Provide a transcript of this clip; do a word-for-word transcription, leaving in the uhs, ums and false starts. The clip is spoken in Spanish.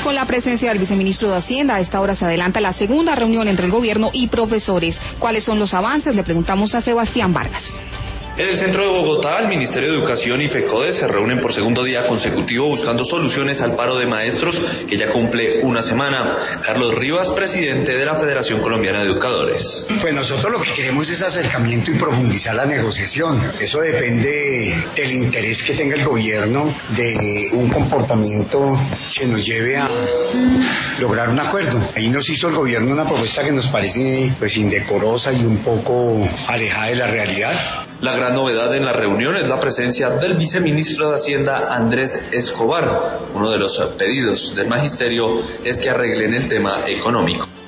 con la presencia del viceministro de Hacienda, a esta hora se adelanta la segunda reunión entre el gobierno y profesores. ¿Cuáles son los avances? Le preguntamos a Sebastián Vargas. En el centro de Bogotá, el Ministerio de Educación y FECODE se reúnen por segundo día consecutivo buscando soluciones al paro de maestros que ya cumple una semana. Carlos Rivas, presidente de la Federación Colombiana de Educadores. Pues nosotros lo que queremos es acercamiento y profundizar la negociación. Eso depende del interés que tenga el gobierno de un comportamiento que nos lleve a lograr un acuerdo. Ahí nos hizo el gobierno una propuesta que nos parece pues indecorosa y un poco alejada de la realidad. La gran novedad en la reunión es la presencia del viceministro de Hacienda, Andrés Escobar. Uno de los pedidos del magisterio es que arreglen el tema económico.